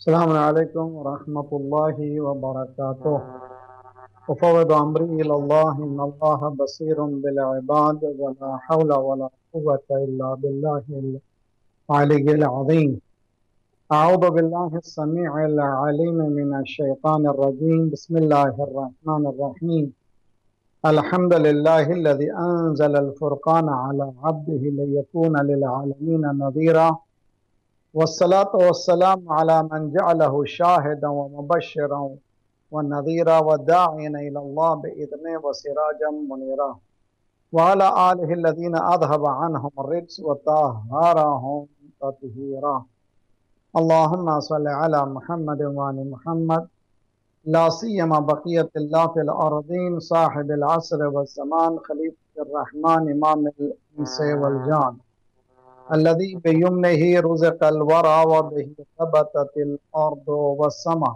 السلام عليكم ورحمة الله وبركاته. أفوض أمري إلى الله إن الله بصير بالعباد ولا حول ولا قوة إلا بالله العلي العظيم. أعوذ بالله السميع العليم من الشيطان الرجيم. بسم الله الرحمن الرحيم. الحمد لله الذي أنزل الفرقان على عبده ليكون للعالمين نذيرا، والصلاة والسلام على من جعله شاهدا ومبشرا ونذيرا وداعيا إلى الله بإذنه وسراجا منيرا، وعلى آله الذين أذهب عنهم الرجس وطهرهم تطهيرا. اللهم صل على محمد وآل محمد، لا سيما بقية الله في الأرضين، صاحب العصر والزمان، خليفة الرحمن، إمام الإنس والجان، الذي بيمنه رزق الورى وبه ثبتت الأرض والسماء.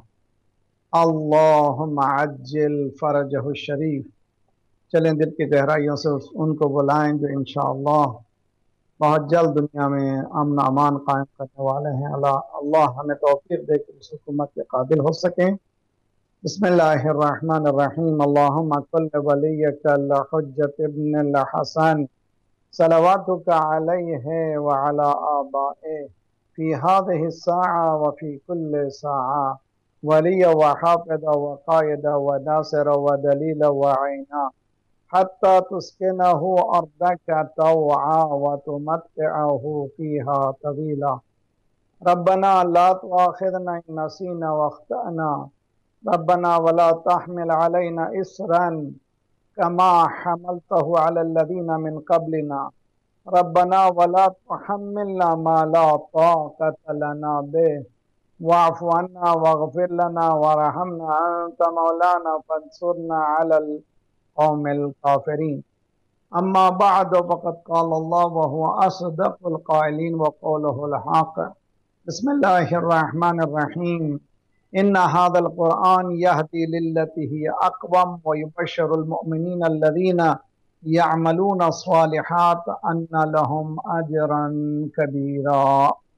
اللهم عجل فرجه الشریف. چلیں دل کی گہرائیوں سے ان کو بلائیں جو انشاءاللہ بہت جلد دنیا میں امن امان قائم کرنے والے ہیں. اللہ ہمیں توفیق دے کہ اس حکومت کے قابل ہو سکیں. بسم اللہ الرحمن الرحیم. اللہم کل ولیک الحجۃ ابن الحسن صلواتک علیہ وعلی آبائہ فی هذه الساعة وفی کل ساعة ولی وحافظ وقائد وناصر ودلیل وعینا حتی تسکنہ ارضک طوعا وتمتعہ فیہا طویلا. ربنا لا تؤاخذنا ان نسینا واخطأنا ربنا ولا تحمل علينا إصرا كما حملته على الذين من قبلنا ربنا ولا تحملنا ما لا طاقة لنا به واعف عنا واغفر لنا وارحمنا أنت مولانا فانصرنا على القوم الكافرين. أما بعد فقد قال الله وهو أصدق القائلين وقوله الحق. بسم الله الرحمن الرحيم. إن هذا القرآن يهدي للتي هي أقوم ويبشر المؤمنين الذين يعملون الصالحات أن لهم أجرا كبيرا.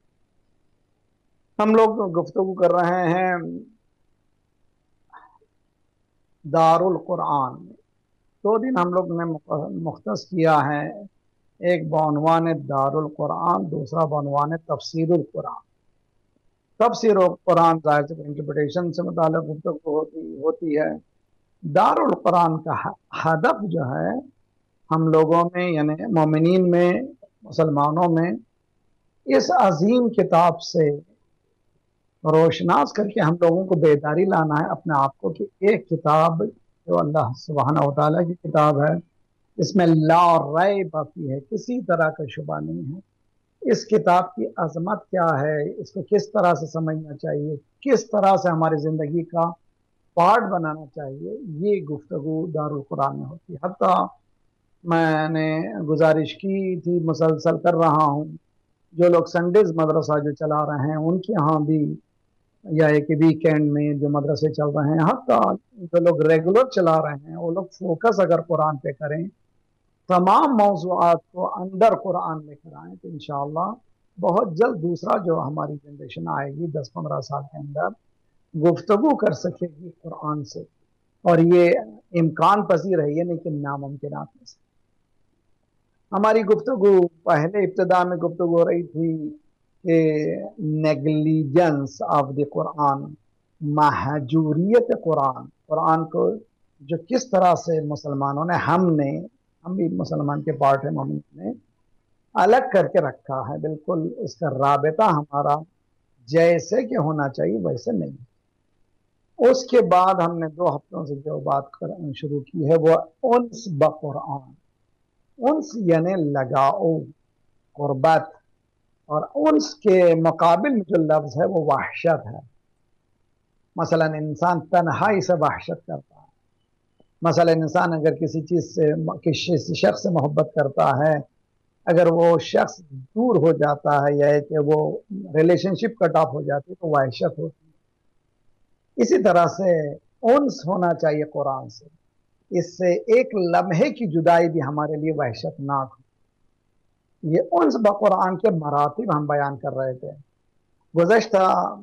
ہم لوگ گفتگو کر رہے ہیں دار القرآن میں. 2 دن ہم لوگ نے مختص کیا ہے، ایک بعنوان دار القرآن، دوسرا بعنوان تفسیر القرآن. تفسیر القرآن ظاہر سے انٹرپریٹیشن سے متعلق گفتگو ہوتی ہے. دار القرآن کا ہدف جو ہے ہم لوگوں میں یعنی مومنین میں، مسلمانوں میں اس عظیم کتاب سے روشناس کر کے ہم لوگوں کو بیداری لانا ہے اپنے آپ کو کہ ایک کتاب جو اللہ سبحانہ و تعالیٰ کی کتاب ہے، اس میں لا ریب فیہ ہے، کسی طرح کا شبہ نہیں ہے. اس کتاب کی عظمت کیا ہے، اس کو کس طرح سے سمجھنا چاہیے، کس طرح سے ہماری زندگی کا پارٹ بنانا چاہیے، یہ گفتگو دار القرآن میں ہوتی ہے. حتیٰ میں نے گزارش کی تھی، مسلسل کر رہا ہوں، جو لوگ سنڈیز مدرسہ جو چلا رہے ہیں ان کے ہاں بھی، یا ایک ویکینڈ میں جو مدرسے چل رہے ہیں، حتیٰ جو لوگ ریگولر چلا رہے ہیں وہ لوگ فوکس اگر قرآن پہ کریں، تمام موضوعات کو اندر قرآن لے کر آئیں، تو انشاءاللہ بہت جلد دوسرا جو ہماری جنریشن آئے گی 10-15 سال کے اندر گفتگو کر سکے گی قرآن سے. اور یہ امکان پذیر ہے، یہ نہیں کہ ناممکنات میں سے. ہماری گفتگو پہلے ابتدا میں گفتگو ہو رہی تھی کہ نیگلیجنس آف دی قرآن، مہجوریت قرآن، قرآن کو جو کس طرح سے مسلمانوں نے، ہم بھی مسلمان کے پارٹ ہیں، مومن نے الگ کر کے رکھا ہے. بالکل اس کا رابطہ ہمارا جیسے کہ ہونا چاہیے ویسے نہیں. اس کے بعد ہم نے 2 ہفتوں سے جو بات شروع کی ہے وہ انس بقرآن. انس یعنی لگاؤ، قربت، اور انس کے مقابل میں جو لفظ ہے وہ وحشت ہے. مثلا انسان تنہائی سے وحشت کرتا ہے. مثلا انسان اگر کسی چیز سے، کسی شخص سے محبت کرتا ہے، اگر وہ شخص دور ہو جاتا ہے یا کہ وہ ریلیشن شپ کٹ آف ہو جاتی ہے تو وحشت ہوتی ہے. اسی طرح سے انس ہونا چاہیے قرآن سے. اس سے ایک لمحے کی جدائی بھی ہمارے لیے وحشت ناک ہو. یہ انس بقرآن کے مراتب ہم بیان کر رہے تھے. گزشتہ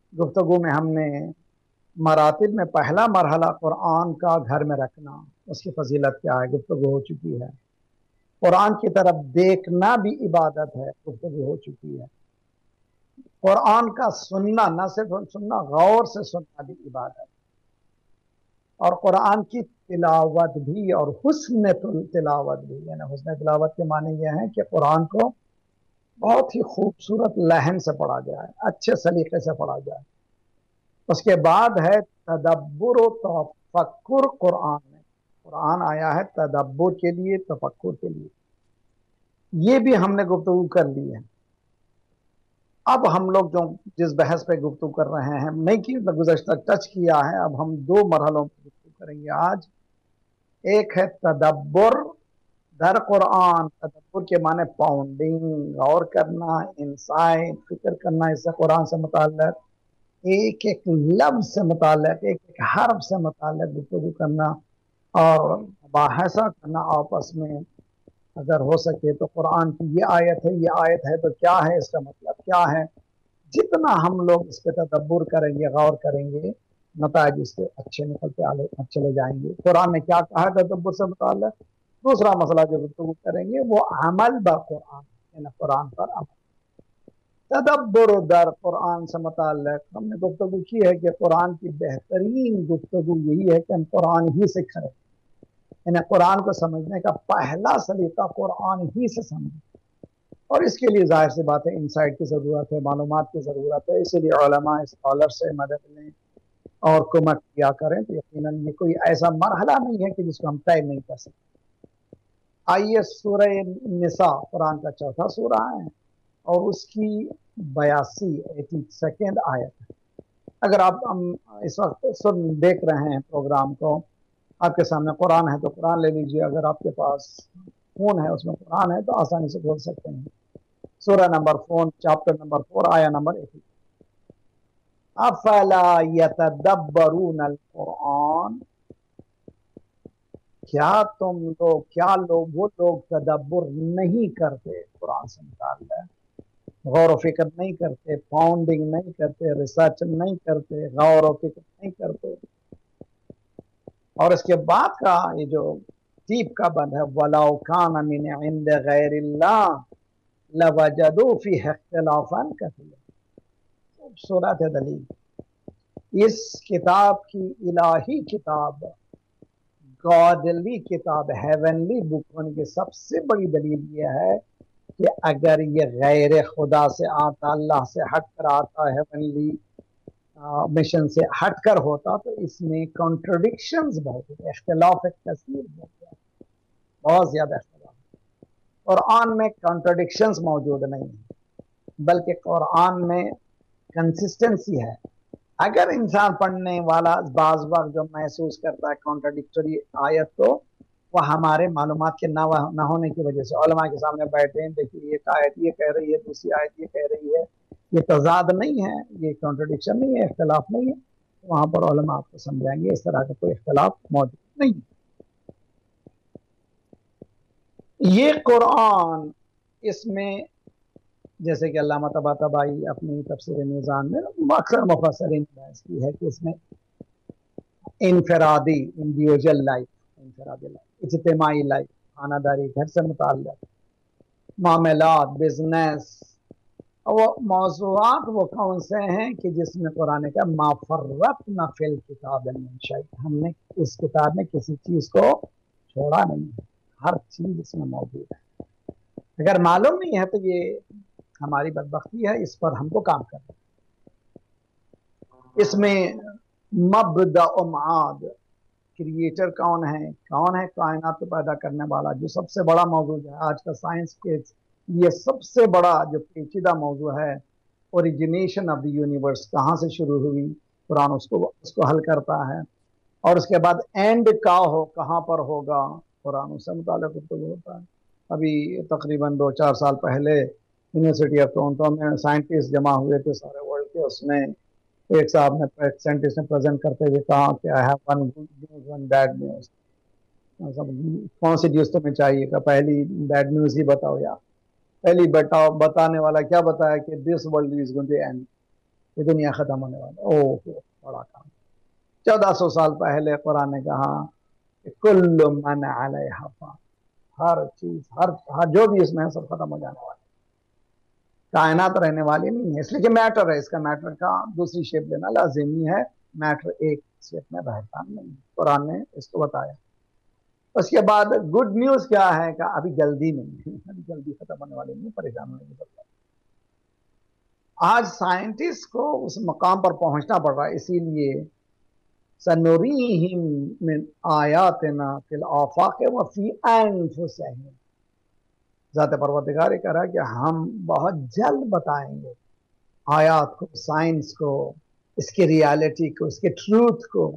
गुफ्तगू में हमने मरातिब में पहला मरहला कुरान का घर में रखना, उसकी फजीलत क्या है, गुफ्तगू हो चुकी है। कुरान की तरफ देखना भी इबादत है, गुफ्तगू हो चुकी है। कुरान का सुनना, न सिर्फ सुनना, गौर से सुनना भी इबादत है। और कुरान की तिलावत भी, और हुस्न तिलावत भी, यानी हुस्न तिलावत के माने यह है कि कुरान को बहुत ही खूबसूरत लहन से पढ़ा जाए, अच्छे सलीके से पढ़ा जाए। उसके बाद है तदब्बुर व तफक्कुर। कुरान में कुरान आया है तदब्बुर के लिए, तफक्कुर के लिए। ये भी हमने गुफ्तगू कर ली है। अब हम लोग जो जिस बहस पे गुफ्तगू कर रहे हैं, नहीं कि गुज़श्ता टच किया है, अब हम दो मरहलों पर गुफ्तगू करेंगे आज। एक है तदब्बुर दर कुरान। तदब्बुर के माने पाउंडिंग, गौर करना, इंसाइट, फिक्र करना, इससे कुरान से मुताल्लिक एक एक लफ्ज से मुताल्लिक, एक एक हर्फ से मुताल्लिक गुफ्तगू करना और मुबाहसा करना आपस में। अगर हो सके तो कुरान की ये आयत है, ये आयत है तो क्या है, इसका मतलब क्या है। जितना हम लोग इस पर तदब्बुर करेंगे, गौर करेंगे, नताज इसके अच्छे निकलते चले जाएंगे। कुरान ने क्या कहा तदब्बुर से मुताल्लिक। दूसरा मसला जो गुफ्तगू करेंगे वो अमल ब कुरान, यानी कुरान पर अमल। तदब्बुर दर कुरान से मुताल्लिक हमने गुफ्तगू की है कि कुरान की बेहतरीन गुफ्तगू यही है कि हम कुरान ही से करें। यानी कुरान को समझने का पहला सलीका कुरान ही से समझें। और इसके लिए जाहिर सी बात है इंसाइट की ज़रूरत है, मालूमात की ज़रूरत है। इसीलिए उलमा स्कॉलर से मदद लें और कुमक किया करें। तो यकीनन ये कोई ऐसा मरहला नहीं है कि जिसको हम तय नहीं कर सकते। आइए सूरह निसा कुरान का चौथा सूरा है और उसकी 82 आयत है। अगर आप इस वक्त देख रहे हैं प्रोग्राम को, आपके सामने कुरान है तो कुरान ले लीजिए। अगर आपके पास फोन है उसमें कुरान है तो आसानी से खोल सकते हैं। सूरह नंबर 4, चैप्टर नंबर 4, आया नंबर 80। अफला यतदब्बरून अल कुरान, क्या तुम लोग, क्या लोग, वो लोग तदब्बुर नहीं करते, कुरान से मुताल्लिक़ गौर व फिक्र नहीं करते, फाउंडिंग नहीं करते, रिसर्च नहीं करते, गौर व फिक्र नहीं करते। और इसके बाद का ये जो तीब का बंद है, वलाउ कान मिन इंद गैरिल्लाह लवजदू फीह इख्तिलाफन कसीरा। खूबसूरत है दलील। इस किताब की, इलाही किताब, गॉडली किताब, हेवनली बुक होने की सबसे बड़ी दलील यह है कि अगर ये गैर खुदा से आता, अल्लाह से हट कर आता, हेवनली मिशन से हटकर होता, तो इसमें कॉन्ट्रडिक्शंस बहुत है, इख्तिलाफ कसीर बहुत ज्यादा इख्तिलाफ। कुरान में कॉन्ट्रडिक्शंस मौजूद नहीं है, बल्कि कुरान में कंसिस्टेंसी है। अगर इंसान पढ़ने वाला बाज वक्त जो महसूस करता है कॉन्ट्रडिक्टरी आयत, तो वह हमारे मालूमात के ना होने की वजह से उलमा के सामने बैठे हैं, देखिए ये आयत ये कह रही है, दूसरी आयत ये कह रही है, ये तजाद नहीं है, ये कॉन्ट्रडिक्शन नहीं है, इख्तिलाफ नहीं है। तो वहां पर उलमा आपको समझाएंगे इस तरह का कोई इख्तिलाफ मौजूद नहीं। ये कुरान, इसमें जैसे कि अल्लामा तबातबाई अपनी तफसीर मीज़ान में अक्सर मुफस्सिरीन ने बहस की है कि इसमें इनफरादी, इंडिविजुअल लाइफ, इनफरादी लाइफ, इज्तिमाई लाइफ, खानादारी, घर से मुताल्लिक़ मामलात, बिजनेस, वो मौज़ूआत वो कौन से हैं कि जिसमें कुरान का माफर्रतना फिल किताब मिन शै, हमने इस किताब में किसी चीज को छोड़ा नहीं है, हर चीज इसमें मौजूद है। अगर मालूम नहीं है तो ये हमारी बदबख्ती है, इस पर हमको काम करना। इसमें मबदा माद, क्रिएटर कौन है कायनात को पैदा करने वाला, जो सबसे बड़ा मौजूद है आज का साइंस के ये सबसे बड़ा जो पेचीदा मौजू है, ओरिजिनेशन ऑफ द यूनिवर्स, कहाँ से शुरू हुई, कुरान उसको हल करता है। और उसके बाद एंड का हो, कहाँ पर होगा, कुरान उससे मुताल्लिक़ तो होता है। अभी तकरीबन 2-4 साल पहले यूनिवर्सिटी ऑफ टोरंटो में साइंटिस्ट जमा हुए थे सारे वर्ल्ड के। उसमें एक साहब ने, साइंटिस्ट ने प्रेजेंट करते हुए कहा कि I have one good news, one bad news. कौन सी न्यूज़ तुम्हें चाहिए? का पहली बैड न्यूज़ ही बताओ यार। पहली बताने वाला क्या बताया कि this world is going to end, یہ دنیا ختم ہونے والا. اوہ بڑا کام. 1400 سال پہلے قرآن نے کہا کہ کل من علیہا فان، ہر چیز ہر جو بھی اس میں ہے سب ختم ہو جانے والا. کائنات رہنے والی نہیں ہے، اس لیے کہ میٹر ہے، اس کا میٹر کا دوسری شیپ لینا لازمی ہے. میٹر ایک شیپ میں رہتا نہیں. قرآن نے اس کو بتایا. اس کے بعد گڈ نیوز کیا ہے کہ ابھی جلدی نہیں ہے، ابھی جلدی ختم ہونے والی نہیں، پریشان ہونے کی ضرورت. آج سائنٹسٹ کو اس مقام پر پہنچنا پڑ رہا ہے، اسی لیے سنوریہم من آیاتنا فی الآفاق وفی انفسہم. ذات پروردگار یہ کہہ رہا ہے کہ ہم بہت جلد بتائیں گے آیات کو، سائنس کو، اس کی ریالٹی کو، اس کے ٹروتھ کو.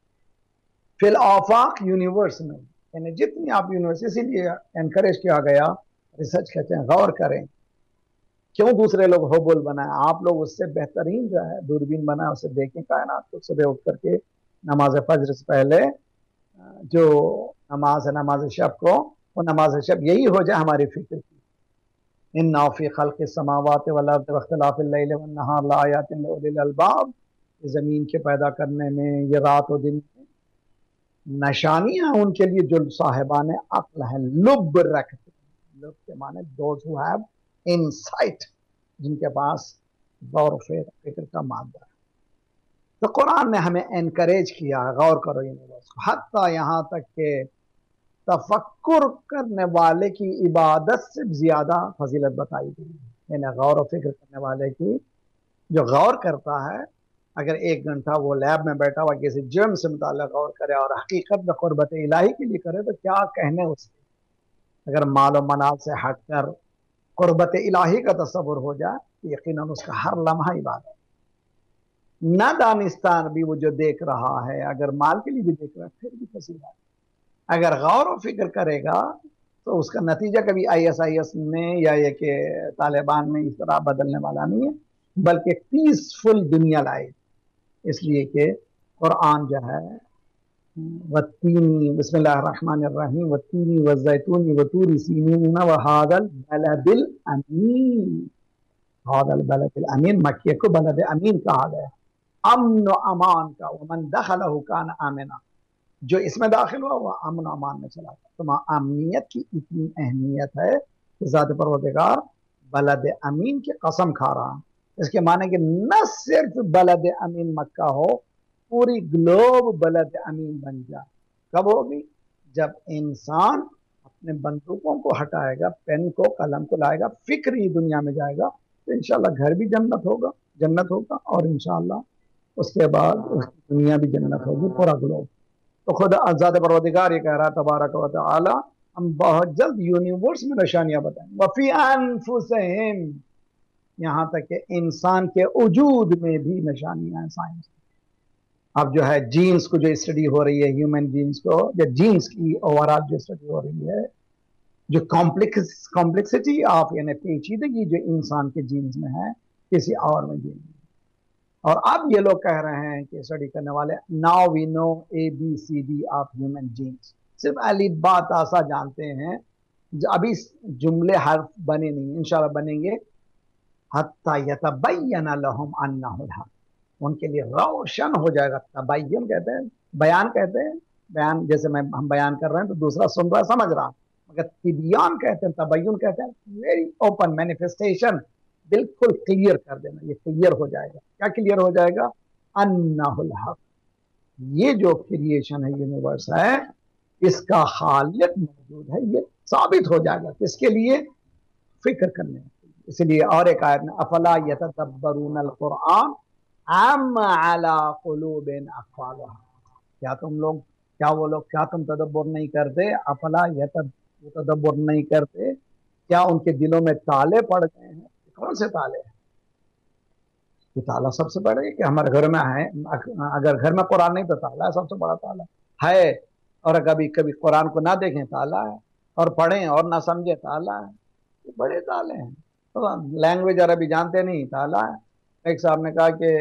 فی الآفاق یونیورس میں، یعنی جتنی آپ یونیورس، اسی لیے انکریج کیا گیا ریسرچ کہتے ہیں غور کریں. کیوں دوسرے لوگ ہوبل بنائیں، آپ لوگ اس سے بہترین جو ہے دوربین بنائیں، اسے دیکھیں کائنات کو. صبح اٹھ کر کے نماز فجر سے پہلے جو نماز ہے نماز شب کو، وہ نماز شب یہی ہو جائے ہماری فکر کی. ان فی خلق السماوات والارض واختلاف اللیل والنہار لآیات لأولی الالباب. زمین کے پیدا کرنے میں، یہ رات و دن میں نشانیاں ان کے لیے جو صاحبان عقل ہیں، لب رکھتے ہیں. لب کے معنی دوز who have insight، جن کے پاس غور و فکر کا مادہ ہے. تو قرآن نے ہمیں انکریج کیا، غور کرو یونیورس کو، حتیٰ یہاں تک کہ تفکر کرنے والے کی عبادت سے زیادہ فضیلت بتائی گئی. یعنی غور و فکر کرنے والے کی، جو غور کرتا ہے، اگر 1 گھنٹہ وہ لیب میں بیٹھا ہوا کسی جرم سے متعلق غور کرے اور حقیقت میں قربت الہی کے لیے کرے، تو کیا کہنے اس کے. اگر مال و منال سے ہٹ کر قربت الہی کا تصور ہو جائے تو یقیناً اس کا ہر لمحہ عبادت. نہ دانستان بھی وہ جو دیکھ رہا ہے، اگر مال کے لیے بھی دیکھ رہا ہے پھر بھی فضیلت. اگر غور و فکر کرے گا تو اس کا نتیجہ کبھی ISIS میں یا یہ کہ طالبان میں اس طرح بدلنے والا نہیں ہے، بلکہ پیسفل دنیا لائے. اس لیے کہ قرآن جو ہے والتینی، بسم اللہ الرحمن الرحیم، والتینی والزیتون وطور سینین وہذا البلد الامین. هذا البلد الامین، مکہ کو بلد امین کہا گیا، امن و امان کا. ومن دخلہ کان آمنا، جو اس میں داخل ہوا وہ امن و امان میں چلا گیا. تو امنیت کی اتنی اہمیت ہے کہ ذات پروردگار بلد امین کی قسم کھا رہا. اس کے معنی کہ نہ صرف بلد امین مکہ ہو، پوری گلوب بلد امین بن جائے. کب ہوگی؟ جب انسان اپنے بندوقوں کو ہٹائے گا، پین کو قلم کو لائے گا، فکری دنیا میں جائے گا، تو انشاءاللہ گھر بھی جنت ہوگا اور انشاءاللہ اس کے بعد اس کی دنیا بھی جنت ہوگی، پورا گلوب. تو خود ذات پروردگار یہ کہہ رہا تبارک و تعالی ہم بہت جلد یونیورس میں نشانیاں بتائیں. وفی انفسہم، یہاں تک کہ انسان کے وجود میں بھی نشانیاں ہیں سائنس. اب جو ہے جینز کو جو اسٹڈی ہو رہی ہے، ہیومن جینز کو، یا جینز کی اوورال جو اسٹڈی ہو رہی ہے، جو کمپلیکسٹی آف یعنی پیچیدگی جو انسان کے جینز میں ہے کسی اور میں جینز میں. اور اب یہ لوگ کہہ رہے ہیں کہ اسٹڈی کرنے والے، now we know ABCD of human genes. صرف الف با تا سا جانتے ہیں، ابھی جملے حرف بنے نہیں، انشاءاللہ بنیں گے. حتی یتبین لہم انہ الحق، ان کے لیے روشن ہو جائے گا. تبین کہتے ہیں، بیان کہتے ہیں، بیان جیسے ہم بیان کر رہے ہیں تو دوسرا سن رہا سمجھ رہا، مگر تبیان کہتے ہیں، تبین کہتے ہیں ویری اوپن مینیفیسٹیشن، بالکل کلیئر کر دینا. یہ کلیئر ہو جائے گا. کیا کلیئر ہو جائے گا؟ انہ الحق، یہ جو کریشن ہے، یونیورس ہے، اس کا خالق موجود ہے. یہ ثابت ہو جائے گا کس کے لیے؟ فکر کرنے کے لیے. اس لیے اور ایک آیت میں افلا یتدبرون القرآن ام علی قلوب اقفالها، کیا وہ لوگ کیا تم تدبر نہیں کرتے؟ افلا یتدبر نہیں کرتے، کیا ان کے دلوں میں تالے پڑ گئے ہیں؟ کون سے تالے ہیں؟ یہ تالا سب سے بڑا ہے کہ ہمارے گھر میں ہے. اگر گھر میں قرآن نہیں تو تالا ہے، سب سے بڑا تالا ہے. اور کبھی قرآن کو نہ دیکھیں تالا ہے، اور پڑھیں اور نہ سمجھیں تالا ہے. یہ بڑے تالے ہیں. لینگویج عربی جانتے نہیں، تالا ہے. ایک صاحب نے کہا کہ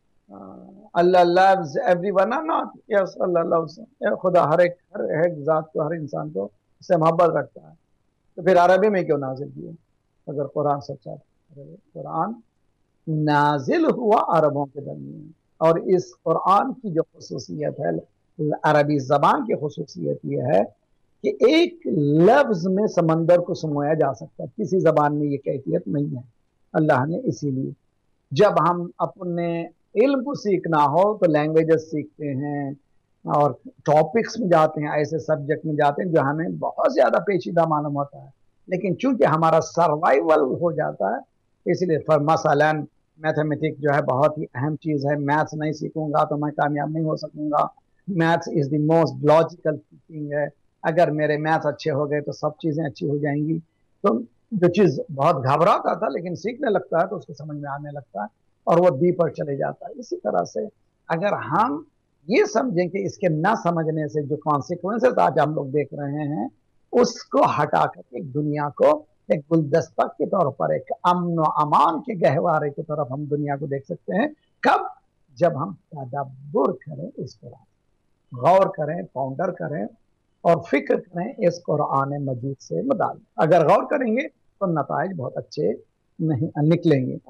اللہ loves everyone or not. Yes, Allah loves. خدا ہر ایک ذات کو، ہر انسان کو اس سے محبت رکھتا ہے. تو پھر عربی میں کیوں نازل کیے اگر قرآن سچا ہے؟ قرآن نازل ہوا عربوں کے درمیان، اور اس قرآن کی جو خصوصیت ہے، عربی زبان کی خصوصیت یہ ہے کہ ایک لفظ میں سمندر کو سمویا جا سکتا ہے، کسی زبان میں یہ کیفیت نہیں ہے۔ اللہ نے اسی لیے جب ہم اپنے علم کو سیکھنا ہو تو لینگویجز سیکھتے ہیں اور ٹاپکس میں جاتے ہیں، ایسے سبجیکٹ میں جاتے ہیں جو ہمیں بہت زیادہ پیچیدہ معلوم ہوتا ہے، لیکن چونکہ ہمارا سروائیول ہو جاتا ہے اس لیے مثلا میتھمیٹک جو ہے بہت ہی اہم چیز ہے، میتھس نہیں سیکھوں گا تو میں کامیاب نہیں ہو سکوں گا۔ Maths is the most logical thing ہے، اگر میرے میتھس اچھے ہو گئے تو سب چیزیں اچھی ہو جائیں گی۔ تو جو چیز بہت گھبراتا تھا لیکن سیکھنے لگتا ہے تو اس کو سمجھ میں آنے لگتا ہے اور وہ ڈی پر چلے جاتا ہے۔ اسی طرح سے اگر ہم یہ سمجھیں کہ اس کے نہ سمجھنے سے جو کانسیکوینسز آج ہم لوگ دیکھ رہے ہیں اس کو ہٹا کر ایک دنیا کو ایک گلدستہ کے طور پر، ایک امن و امان کے گہوارے کی طرف ہم دنیا کو دیکھ سکتے ہیں۔ کب؟ جب ہم تدبر کریں، اس قرآن غور کریں، پونڈر کریں اور فکر کریں اس قرآن مجید سے متعلق۔ اگر غور کریں گے تو نتائج بہت اچھے نہیں نکلیں گے۔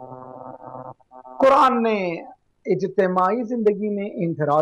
قرآن نے اجتماعی زندگی میں،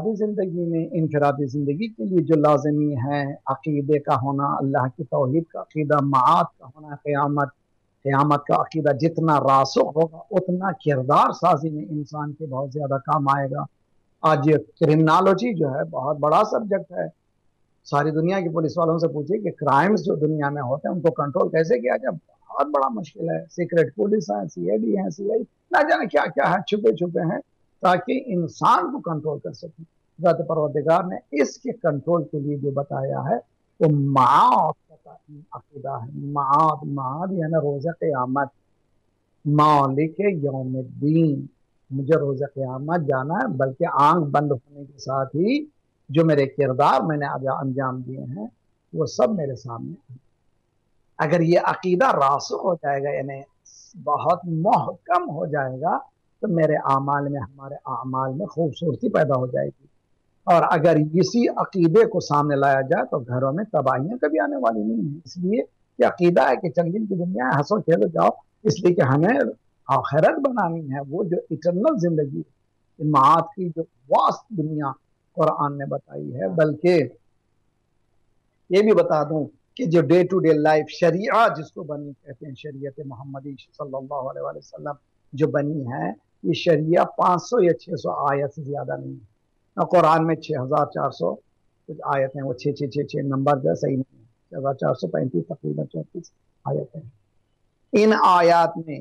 انفرادی زندگی کے لیے جو لازمی ہے، عقیدے کا ہونا، اللہ کی توحید کا عقیدہ، معاد کا ہونا، قیامت کا عقیدہ جتنا راسخ ہوگا اتنا کردار سازی میں انسان کے بہت زیادہ کام آئے گا۔ آج یہ کرمنالوجی جو ہے بہت بڑا سبجیکٹ ہے، ساری دنیا کی پولیس والوں سے پوچھیے کہ کرائمز جو دنیا میں ہوتے ہیں ان کو کنٹرول کیسے کیا جائے، بہت بڑا مشکل ہے۔ سیکرٹ پولیس ہے، سی آئی ڈی ہے، سی آئی نہ جانے کیا کیا ہے، چھپے چھپے ہیں تاکہ انسان کو کنٹرول کر سکیں۔ ذات پروردگار نے اس کے کنٹرول کے لیے جو بتایا ہے وہ معاد کا عقیدہ ہے۔ معاد یعنی روز قیامت، مالک یوم الدین، مجھے روز قیامت جانا ہے، بلکہ آنکھ بند ہونے کے ساتھ ہی جو میرے کردار میں نے انجام دیے ہیں وہ سب میرے سامنے ہیں۔ اگر یہ عقیدہ راسخ ہو جائے گا، یعنی بہت محکم ہو جائے گا، تو میرے اعمال میں، ہمارے اعمال میں خوبصورتی پیدا ہو جائے گی۔ اور اگر اسی عقیدے کو سامنے لایا جائے تو گھروں میں تباہیاں کبھی آنے والی نہیں ہیں۔ اس لیے یہ عقیدہ ہے کہ چند دن کی دنیا ہے، ہنسو کھیلو جاؤ، اس لیے کہ ہمیں آخرت بنانی ہے، وہ جو اٹرنل زندگی، معاد کی جو واسط دنیا قرآن نے بتائی ہے۔ بلکہ یہ بھی بتا دوں کہ جو ڈے ٹو ڈے لائف شریعہ جس کو بنی کہتے ہیں، شریعت محمدی صلی اللہ علیہ وسلم جو بنی ہے، یہ شریعہ 500 یا 600 آیت سے زیادہ نہیں ہے۔ قرآن میں 6400 کچھ آیت ہیں، وہ 6 نمبر جو صحیح نہیں ہے، 6435 تقریباً 34 آیت ہیں۔ ان آیات میں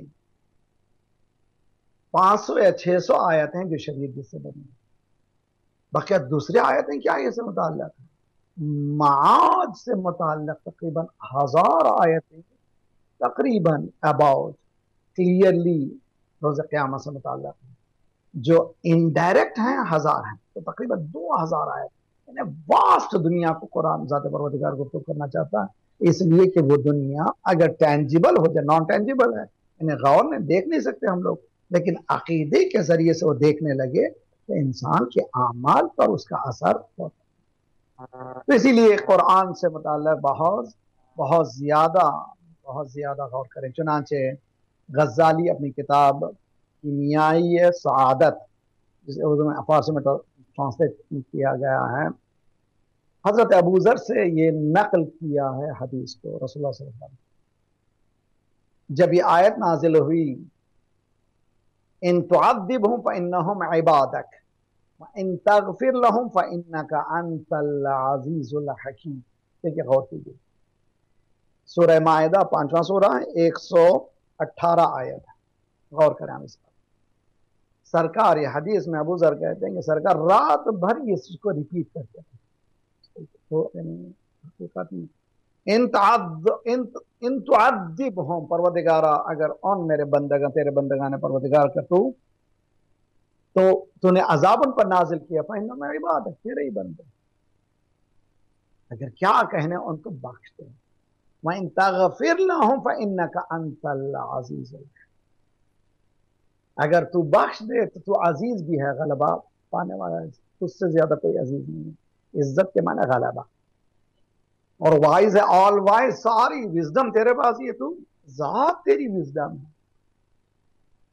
500 یا 600 آیت ہیں جو شریعت جس سے بنی ہے، باقی دوسرے آیتیں کیا یہ سے متعلق ہے؟ معاد سے متعلق تقریباً 1000 آیتیں تقریباً اباؤٹ کلیئرلی روز قیامت سے متعلق ہیں۔ جو انڈائریکٹ ہیں 1000 ہیں، تو تقریباً 2000 آیت، یعنی واسٹ دنیا کو قرآن ذات پروردگار گفتگو کرنا چاہتا ہے، اس لیے کہ وہ دنیا اگر ٹینجیبل ہو جائے، نان ٹینجیبل ہے، یعنی غور میں دیکھ نہیں سکتے ہم لوگ، لیکن عقیدے کے ذریعے سے وہ دیکھنے لگے تو انسان کے اعمال پر اس کا اثر ہوتا ہے۔ تو اسی لیے قرآن سے متعلق بہت زیادہ غور کریں۔ چنانچہ غزالی اپنی کتاب کیمیائی سعادت، جسے اردو میں فارسی میں ٹرانسلیٹ کیا گیا ہے، حضرت ابوذر سے یہ نقل کیا ہے حدیث کو، رسول اللہ صلی اللہ علیہ وسلم جب یہ آیت نازل ہوئی، ان تعذبهم فانهم عبادک وان تغفر لهم فانك انت العزیز الحکیم۔ دیکھیے غور کیجیے، سورہ مائدہ 5واں سورہ 118 آیت ہے، غور کریں اس پر۔ سرکار یہ حدیث میں ابو ذر کہتے ہیں کہ سرکار رات بھر اس کو ریپیٹ کرتے ہیں۔ ان تعذبهم، پروردگارا اگر ان میرے بندگان، تیرے بندگان پروردگار کا تو نے عذاب ان پر نازل کیا، فإنما عبادک، تیرے ہی بندے، اگر کیا کہنے ان کو بخش دے، وَإِن تَغْفِرْ لَهُمْ فَإِنَّكَ أَنْتَ الْعَزِيزُ، اگر تو بخش دے تو تو عزیز بھی ہے، غلبہ پانے والا ہے، اس سے زیادہ کوئی عزیز نہیں ہے۔ عزت کے معنی غلبہ، اور وائز ہے، آل وائز، ساری وزڈم تیرے پاس ہی ہے، تو ذات تیری وزڈم ہے۔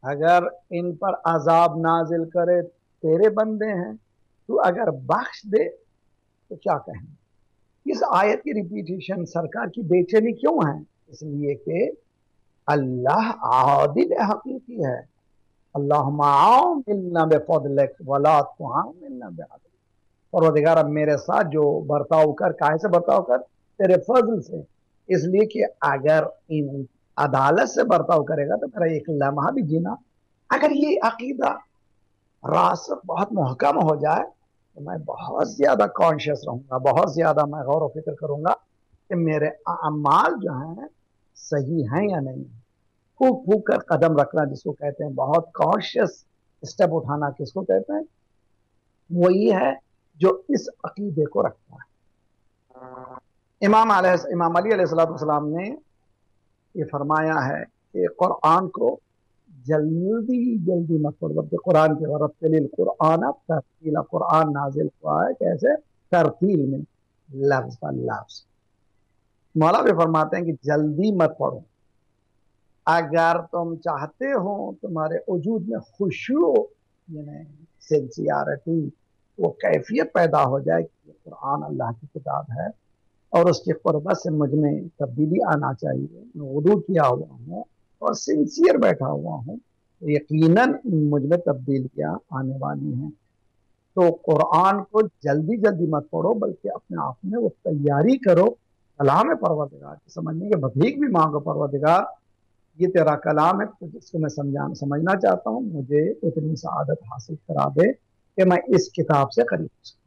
اگر ان پر عذاب نازل کرے تیرے بندے ہیں، تو اگر بخش دے تو کیا کہیں؟ اس آیت کی ریپیٹیشن سرکار کی بے چینی کیوں ہے؟ اس لیے کہ اللہ عادل حقیقی ہے. اللہم عاملنا بفضلک ولا تعاملنا بعدلک. پروردگار اب میرے ساتھ جو برتاؤ کر، کائے سے برتاؤ کر؟ تیرے فضل سے. اس لیے کہ اگر ان عدالت سے برتاؤ کرے گا تو میرا ایک لمحہ بھی جینا. اگر یہ عقیدہ راسخ بہت محکم ہو جائے تو میں بہت زیادہ کانشیس رہوں گا، بہت زیادہ میں غور و فکر کروں گا کہ میرے اعمال جو ہیں صحیح ہیں یا نہیں. پھوک پھوک کر قدم رکھنا جس کو کہتے ہیں، بہت کانشیس اسٹیپ اٹھانا کس کو کہتے ہیں؟ وہی ہے جو اس عقیدے کو رکھتا ہے. امام علی علیہ السلام نے یہ فرمایا ہے کہ قرآن کو جلدی مت پڑھو. جبکہ قرآن کی غرض تلیل قرآن ترتیل، قرآن نازل ہوا ہے کیسے؟ ترتیل میں، لفظ پر لفظ. مولا بھی فرماتے ہیں کہ جلدی مت پڑھو. اگر تم چاہتے ہو تمہارے وجود میں خشوع یعنی سنسیارٹی، وہ کیفیت پیدا ہو جائے کہ یہ قرآن اللہ کی کتاب ہے اور اس کی قربت سے مجھ میں تبدیلی آنا چاہیے، میں وضو کیا ہوا ہوں اور سنسیئر بیٹھا ہوا ہوں، تو یقیناً مجھ میں تبدیلیاں آنے والی ہیں. تو قرآن کو جلدی مت پڑھو، بلکہ اپنے آپ میں وہ تیاری کرو کلام پروردگار کی سمجھنے کے بھیک بھی مانگو. پروردگار یہ تیرا کلام ہے، جس کو میں سمجھنا چاہتا ہوں، مجھے اتنی سعادت حاصل کرا دے کہ میں اس کتاب سے قریب ہو سکوں.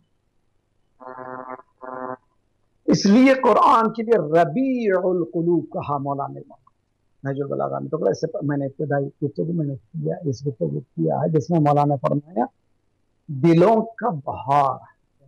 اس لیے قرآن کے لیے ربیع القلوب کہا مولانا نہج البلاغہ میں. تو اس سے میں نے ابتدائی گفتگو میں نے کیا، اس گفتگو کیا ہے جس میں مولانا نے فرمایا دلوں کا بہار،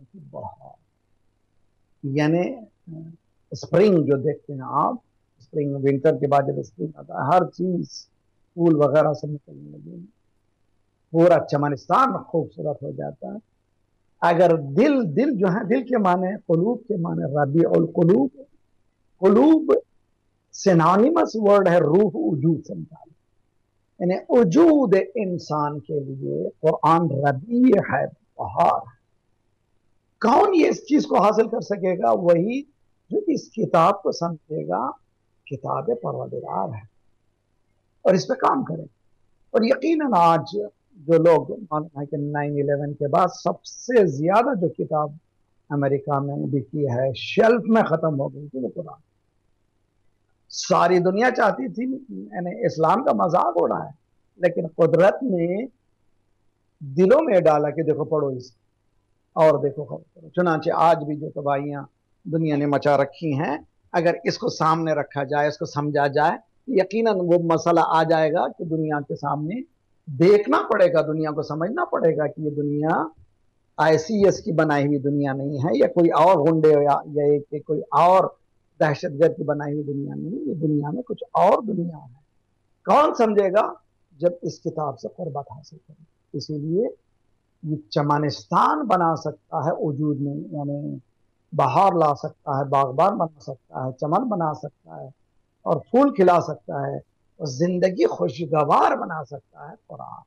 یعنی اسپرنگ جو دیکھتے ہیں آپ، اسپرنگ ونٹر کے بعد جب اسپرنگ آتا ہے ہر چیز پھول وغیرہ سے نکلنے لگے، پورا چمنستان خوبصورت ہو جاتا ہے. اگر دل جو ہے، دل کے معنی قلوب کے معنی ربیع القلوب. قلوب سینونیمس ورڈ ہے روح وجود سے نکال، یعنی وجود انسان کے لیے قرآن ربیع ہے، بہار. کون یہ اس چیز کو حاصل کر سکے گا؟ وہی جو اس کتاب کو سمجھے گا کتاب پروردگار ہے اور اس پہ کام کرے. اور یقیناً آج جو لوگ معلوم ہے کہ 9/11 کے بعد سب سے زیادہ جو کتاب امریکہ میں بکی ہے، شیلف میں ختم ہو گئی تھی، وہ قرآن. ساری دنیا چاہتی تھی یعنی اسلام کا مذاق ہو رہا ہے، لیکن قدرت نے دلوں میں ڈالا کہ دیکھو پڑھو اس اور دیکھو خبر کرو. چنانچہ آج بھی جو تباہیاں دنیا نے مچا رکھی ہیں، اگر اس کو سامنے رکھا جائے، اس کو سمجھا جائے، یقیناً وہ مسئلہ آ جائے گا کہ دنیا کے سامنے دیکھنا پڑے گا، دنیا کو سمجھنا پڑے گا کہ یہ دنیا ICS کی بنائی ہوئی دنیا نہیں ہے، یا کوئی اور غنڈے یا کوئی اور دہشت گرد کی بنائی ہوئی دنیا نہیں. یہ دنیا میں کچھ اور دنیا ہے. کون سمجھے گا؟ جب اس کتاب سے قربت حاصل کرے. اسی لیے یہ چمنستان بنا سکتا ہے وجود میں، یعنی بہار لا سکتا ہے، باغبان بنا سکتا ہے، چمن بنا سکتا ہے اور پھول کھلا سکتا ہے اور زندگی خوشگوار بنا سکتا ہے قرآن.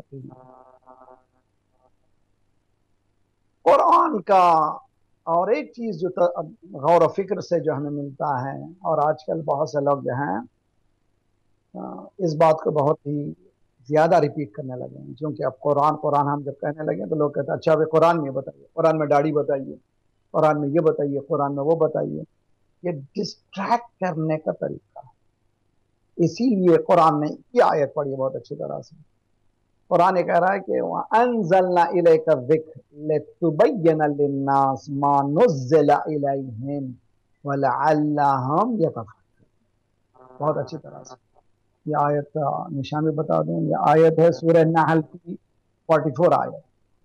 قرآن کا اور ایک چیز جو غور و فکر سے جو ہمیں ملتا ہے، اور آج کل بہت سے لوگ جو ہیں اس بات کو بہت ہی زیادہ ریپیٹ کرنے لگے ہیں، کیونکہ اب قرآن ہم جب کہنے لگے تو لوگ کہتے ہیں اچھا ابھی قرآن میں بتائیے، قرآن میں داڑھی بتائیے، قرآن میں یہ بتائیے، قرآن میں وہ بتائیے. یہ ڈسٹریکٹ کرنے کا طریقہ ہے. اسی لیے قرآن نے یہ آیت پڑھی بہت اچھی طرح سے. قرآن یہ کہہ رہا ہے کہ وَأَنزَلْنَا إِلَيْكَ الذِّكْرَ لِتُبَيِّنَ لِلنَّاسِ مَا نُزِّلَ إِلَيْهِمْ وَلَعَلَّهُمْ يَتَفَكَّرُونَ. بہت اچھی طرح سے یہ آیت کا نشان بھی بتا دوں. یہ آیت ہے سورہ نحل کی 44 آیت.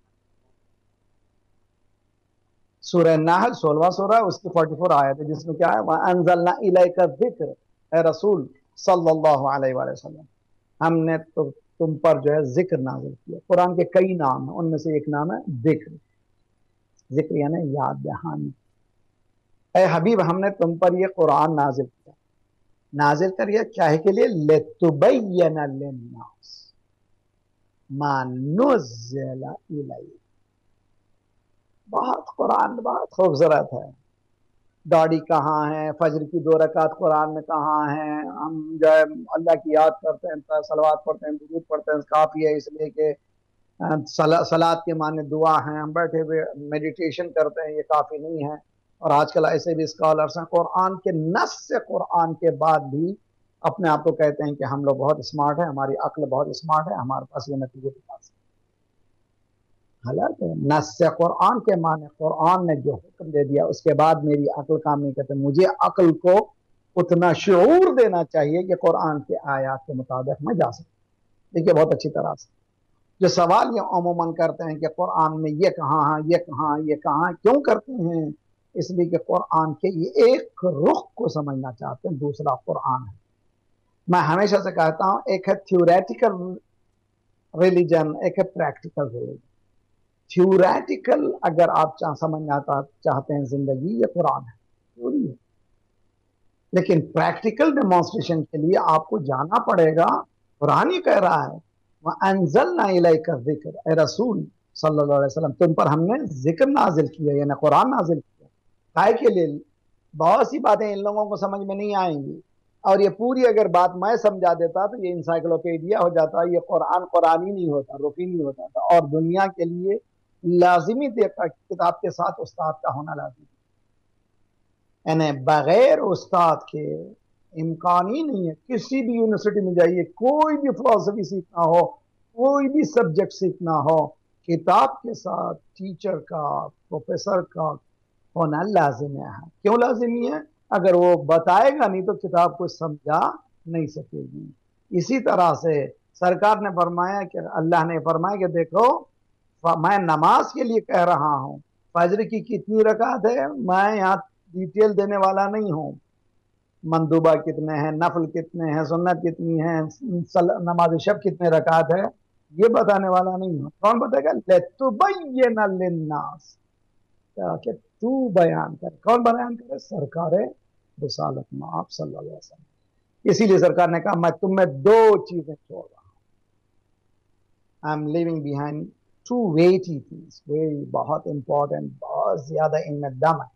سورہ نحل 16واں سورہ ہے، اس کی 44 آیت ہے، جس میں کیا ہے وَأَنزَلْنَا إِلَيْكَ الذِّكْرَ، اے رسول صلی اللہ علیہ وآلہ وسلم، ہم نے تم پر جو ہے ذکر نازل کیا. قرآن کے کئی نام ہیں، ان میں سے ایک نام ہے ذکر. ذکر یعنی یاد دہانی. اے حبیب ہم نے تم پر یہ قرآن نازل کیا کیا ہے کے لیے لِتُبَيِّنَ لِلنَّاسِ، ما نزل الیک. بہت قرآن بہت خوبصورت ہے. داڑھی کہاں ہے, فجر کی 2 رکعت قرآن میں کہاں ہیں, ہم جو ہے اللہ کی یاد کرتے ہیں, صلوات پڑھتے ہیں, درود پڑھتے ہیں, کافی ہے, اس لیے کہ صلات کے معنی دعا ہیں, ہم بیٹھے ہوئے میڈیٹیشن کرتے ہیں, یہ کافی نہیں ہے. اور آج کل ایسے بھی اسکالرس ہیں قرآن کے نص سے قرآن کے بعد بھی اپنے آپ کو کہتے ہیں کہ ہم لوگ بہت اسمارٹ ہیں, ہماری عقل بہت اسمارٹ ہے, ہمارے پاس یہ نتیجے کے پاس. حالانکہ نص سے قرآن کے معنی, قرآن نے جو حکم دے دیا اس کے بعد میری عقل کام نہیں کرتے. مجھے عقل کو اتنا شعور دینا چاہیے کہ قرآن کے آیات کے مطابق میں جا سکوں. دیکھیے بہت اچھی طرح سے جو سوال یہ عموماً کرتے ہیں کہ قرآن میں یہ کہاں ہے, یہ کہاں, یہ کہاں, کیوں کرتے ہیں؟ اس لیے کہ قرآن کے یہ ایک رخ کو سمجھنا چاہتے ہیں, دوسرا قرآن ہے. میں ہمیشہ سے کہتا ہوں ایک ہے تھیوریٹیکل ریلیجن, ایک ہے پریکٹیکل ریلیجن. تھیوریٹیکل اگر آپ سمجھنا چاہتے ہیں زندگی, یہ قرآن ہے, پوری ہے. لیکن پریکٹیکل ڈیمانسٹریشن کے لیے آپ کو جانا پڑے گا. قرآن ہی کہہ رہا ہے وَأَنزَلْنَا إِلَيْكَ الذِّكْرَ, اے رسول صلی اللہ علیہ وسلم تم پر ہم نے ذکر نازل کیا, یعنی قرآن نازل کیا. کائے کے لیے؟ بہت سی باتیں ان لوگوں کو سمجھ میں نہیں آئیں گی, اور یہ پوری اگر بات میں سمجھا دیتا تو یہ انسائکلوپیڈیا ہو جاتا, یہ قرآن ہی نہیں ہوتا, رفی نہیں ہوتا تھا. اور دنیا کے لیے لازمی کتاب کے ساتھ استاد کا ہونا لازمی, یعنی بغیر استاد کے امکان ہی نہیں ہے. کسی بھی یونیورسٹی میں جائیے, کوئی بھی فلسفی سیکھنا ہو, کوئی بھی سبجیکٹ سیکھنا ہو, کتاب کے ساتھ ٹیچر کا, پروفیسر کا ہونا لازم ہے. کیوں لازمی ہے؟ اگر وہ بتائے گا نہیں تو کتاب کو سمجھا نہیں سکے گی. اسی طرح سے سرکار نے فرمایا کہ اللہ نے فرمایا کہ دیکھو میں نماز کے لیے کہہ رہا ہوں, فجر کی کتنی رکعت ہے میں یہاں ڈیٹیل دینے والا نہیں ہوں, مندوبہ کتنے ہیں, نفل کتنے ہیں, سنت کتنی ہیں, نماز شب کتنے رکعت ہے, یہ بتانے والا نہیں ہوں. کون بتائے گا؟ لِتُبَيِّنَ لِلنَّاسِ, کہ تو بیان کر. کون بیان کرے؟ سرکار رسالت مآب صلی اللہ علیہ وسلم. اسی لیے سرکار نے کہا میں تم میں 2 چیزیں چھوڑ رہا ہوں. I am leaving behind 2 weighty things, بہت امپورٹنٹ, بہت زیادہ ان میں دم ہے.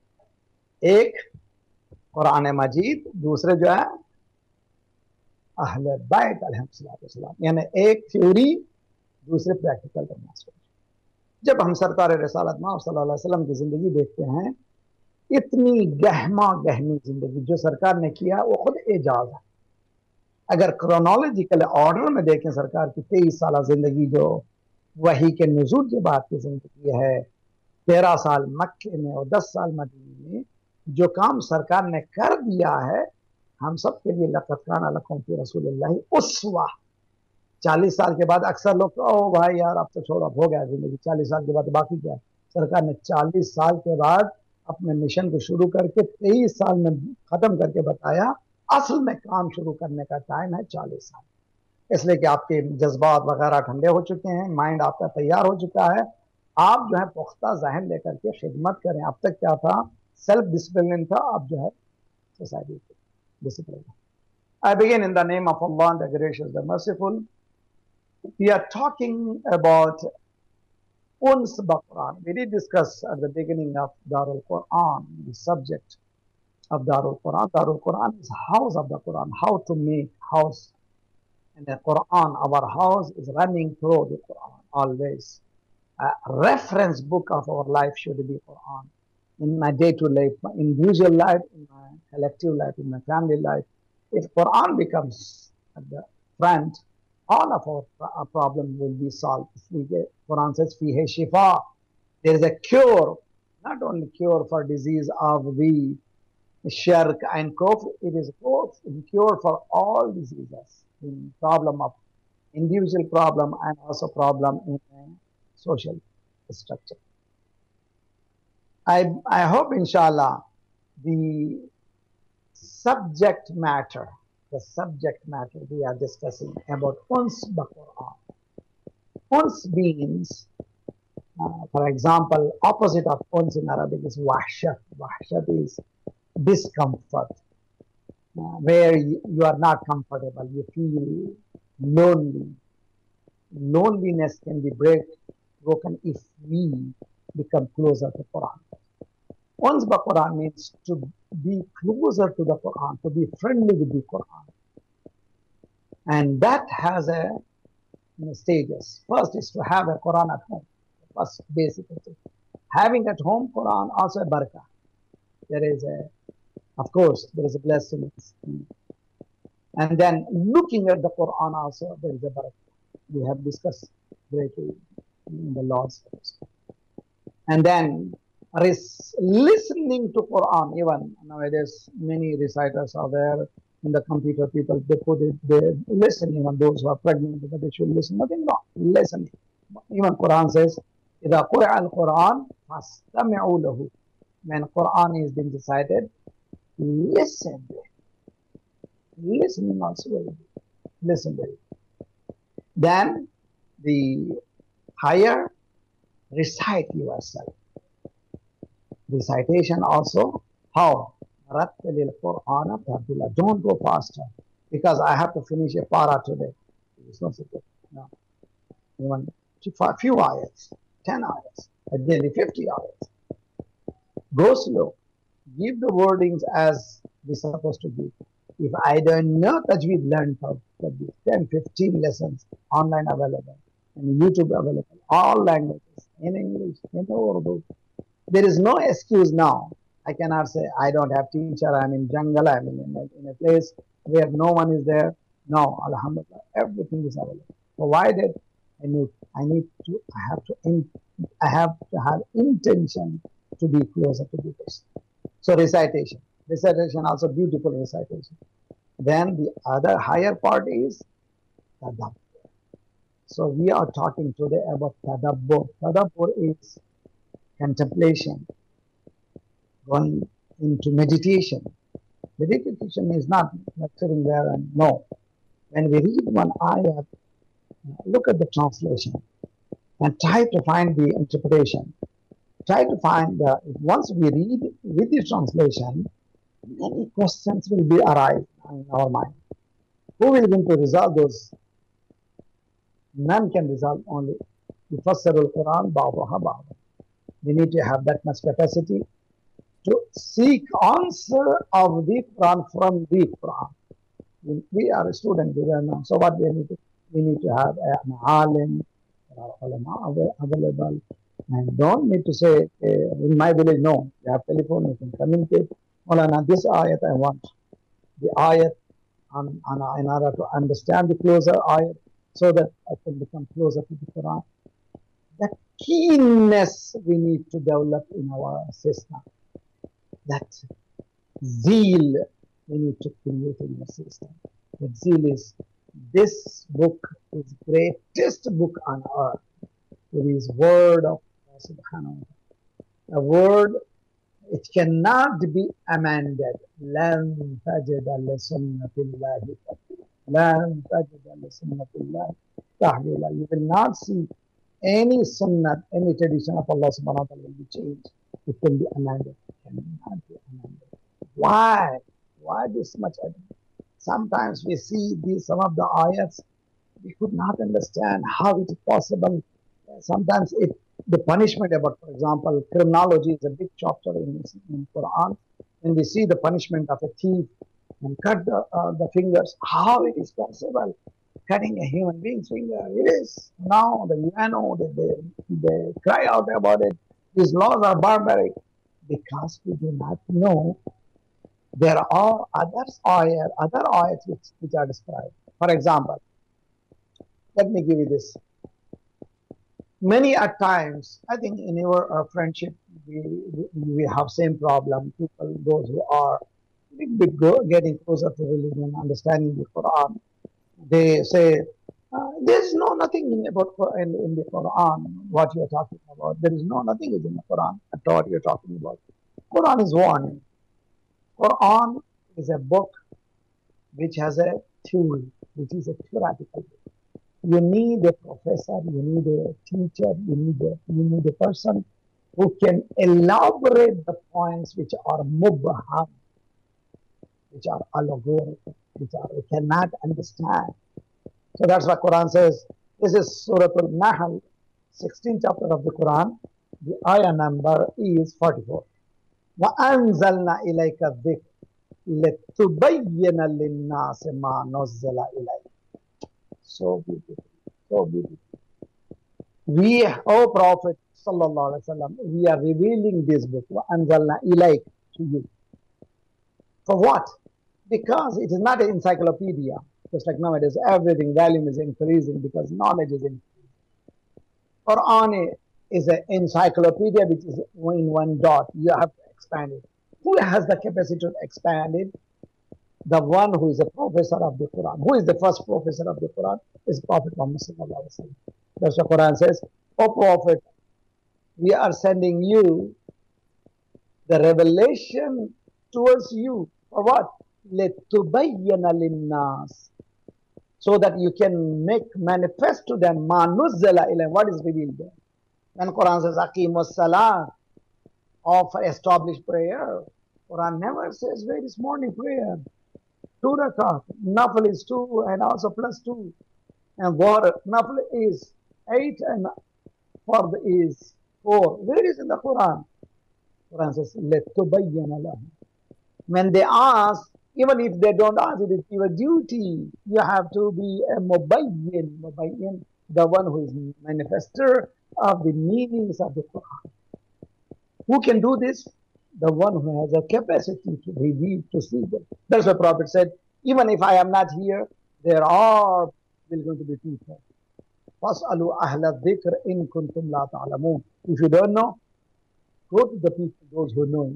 ایک قرآن مجید, دوسرے جو ہے اہل بیت علیہ السلام, یعنی ایک تھیوری دوسرے پریکٹیکل ڈیمانسٹریشن. جب ہم سرکار رسالت مآب صلی اللہ علیہ وسلم کی زندگی دیکھتے ہیں, اتنی گہما گہمی زندگی جو سرکار نے کیا وہ خود اعجاز ہے. اگر کرونالوجیکل آرڈر میں دیکھیں سرکار کی 23 سالہ زندگی, جو وحی کے نزول کے بعد کی زندگی ہے, 13 سال مکے میں اور 10 سال مدینے میں, جو کام سرکار نے کر دیا ہے, ہم سب کے لیے لقد کان لکم فی رسول اللہ اسوہ. 40 سال کے بعد اکثر لوگ او بھائی یار اب تو چھوڑو, اب ہو گیا زندگی, 40 سال کے بعد باقی کیا. سرکار نے 40 سال کے بعد اپنے مشن کو شروع کر کے 23 سال میں ختم کر کے بتایا اصل میں کام شروع کرنے کا ٹائم ہے 40 سال. اس لیے کہ آپ کے جذبات وغیرہ ٹھنڈے ہو چکے ہیں, مائنڈ آپ کا تیار ہو چکا ہے, آپ جو ہے پختہ ذہن لے کر کے خدمت کریں. اب تک کیا تھا؟ سیلف ڈسپلن تھا, اب جو ہے society discipline. I begin in the name of Allah, the gracious, the merciful. We are talking about Uns Quran. We did discuss at the beginning of Darul Quran, the subject of Darul Quran. Darul Quran is house of the Quran, how to make house in the Quran. Our house is running through the Quran always. A reference book of our life should be Quran. In my day-to-day life, my individual life, in my collective life, in my family life, if Quran becomes the front, all of our problem will be solved. Quran says, "Fihe shifa." There is a cure, not only cure for disease of the shirk and kufr, it is a cure for all diseases. In problem of individual problem and also problem in social structure. I hope, inshallah, the subject matter we are discussing about Uns Quran. Uns means, for example, opposite of Uns in Arabic is Wahshat. Wahshat is discomfort, where you are not comfortable, you feel lonely, loneliness can be broken if we become closer to Quran. Once the Quran means to be closer to the Quran, to be friendly with the Quran. And that has a stages. First is to have a Quran at home. First basic thing. Having at home Quran also a barakah. There is a, of course, there is a blessing. And then looking at the Quran also there is a barakah. We have discussed greatly in the laws. And then listening to Quran, even nowadays many reciters are there in the computer, people they put it, they listen, even those who are pregnant, they should listen, nothing wrong, listening. Even Quran says, إِذَا قُرِعَ الْقُرْآنِ فَاسْتَمِعُوا لَهُ. When Quran is being recited, listen. Listening also very good. Listen very good. Then the higher, recite yourself. Recitation also, how? Don't go faster because I have to finish a para today. It's not so good. No. Even a few ayats, 10 ayats, nearly 50 ayats. Go slow. Give the wordings as we're supposed to give. If I don't know Tajweed, learn Tajweed. 10, 15 lessons online available and YouTube available, all languages, in English, in Urdu. There is no excuse now. I cannot say I don't have teacher, I'm in jungle, I'm in a place where no one is there. No, Alhamdulillah, everything is available. Provided I have to have intention to be closer to the person. So recitation also beautiful recitation. Then the other higher part is tadabbur. So we are talking today about tadabbur. Tadabbur is contemplation, going into meditation. Meditation is not sitting there and no. When we read one ayat, look at the translation and try to find the interpretation. Try to find once we read with the translation, many questions will be arise in our mind. Who will going to resolve those? None can resolve, only Yufassirul Quran ba'daha ba'da. We need to have that much capacity to seek answer of the Quran from the Quran. We are a student, we don't know. So what we need to have an alim, ulama available. And don't need to say, in my village, no, you have telephone, you can communicate. Maulana, this ayat I want. The ayat in order to understand the closer ayat so that I can become closer to the Quran. That keenness we need to develop in our system. That zeal we need to create in the system. That zeal is, this book is greatest book on earth. It is word of Allah subhanahu wa ta'ala. A word, it cannot be amended. لَن تَجِدَ لِسُنَّةِ اللَّهِ لَن تَجِدَ لِسُنَّةِ اللَّهِ تَحْوِيلًا. You will not see any sunnah, any tradition of Allah subhanahu wa ta'ala will be changed. It can be amended. It cannot be amended. Why? Why this much? Sometimes we see some of the ayats, we could not understand how it is possible. Sometimes the punishment about, for example, criminology is a big chapter in Quran. When we see the punishment of a thief and cut the fingers, how it is possible? Cutting a human being's finger. It is. Now the UNO, they cry out about it. These laws are barbaric because we do not know. There are other ayats which are described. For example, let me give you this. Many at times, I think in your friendship, we have same problem. People, those who are getting closer to religion, understanding the Quran, they say, there's nothing in the Quran what you're talking about. There is nothing is in the Quran at all you're talking about. Quran is warning. Quran is a book which has a theory, which is a theoretical book. You need a professor, you need a teacher, you need a person who can elaborate the points which are mubham, which are allegorical, which we cannot understand. So that's what Quran says, This is Surah Al-Nahl, 16th chapter of the Quran. The ayah number is 44. وَأَنزَلْنَا إِلَيْكَ الذِّكْرَ لِتُبَيِّنَ لِلنَّاسِ مَا نُزِّلَ إِلَيْهِمْ. So beautiful, so beautiful. We, O Prophet Sallallahu Alaihi Wasallam, we are revealing this book, وَأَنزَلْنَا إِلَيْكَ, to you. For what? Because it is not an encyclopedia. Just like nowadays, everything, volume is increasing because knowledge is increasing. Quran is an encyclopedia which is in one dot. You have to expand it. Who has the capacity to expand it? The one who is a professor of the Quran. Who is the first professor of the Quran? Is Prophet Muhammad Sallallahu Alaihi Wasallam. That's what Quran says. O Prophet, we are sending you the revelation towards you. For what? لِتُبَيِّنَ لِلنَّاسِ, so that you can make manifest to them مَا نُزَّلَ إِلَيْهِمْ, what is revealed there. When Quran says أَقِيمُوا الصَّلَاةَ, offer established prayer, Quran never says where is morning prayer. 2 rakat, nafil is 2 and also plus 2. And nafil is 8 and fard is 4. Where is in the Quran? Quran says, لِتُبَيِّنَ لَهُمْ. When they ask, even if they don't ask, it is your duty. You have to be a mubayyin, the one who is manifester of the meanings of the Quran. Who can do this? The one who has a capacity to reveal, to see them. That's what Prophet said. Even if I am not here, there are still going to be people. فَاسْأَلُوا أَهْلَ الذِّكْرِ إِن كُنْتُمْ لَا تَعْلَمُونَ. If you don't know, go to the people, those who know.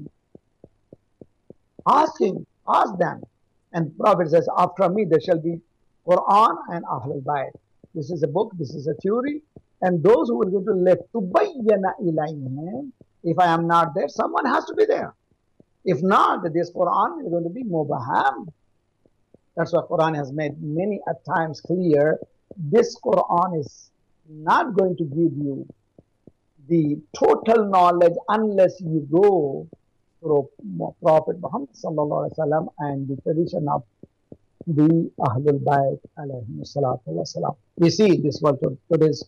Ask him, ask them. And Prophet says, after me there shall be Quran and Ahlul Bayt. This is a book, this is a theory. And those who are going to let tubayyana ilayhim, if I am not there, someone has to be there. If not, this Quran is going to be mubaham. That's why Quran has made many at times clear. This Quran is not going to give you the total knowledge unless you go through Prophet Muhammad Sallallahu Alaihi Wasallam and the tradition of the Ahlul Bayt alayhi salatu wasalam. We see this was today's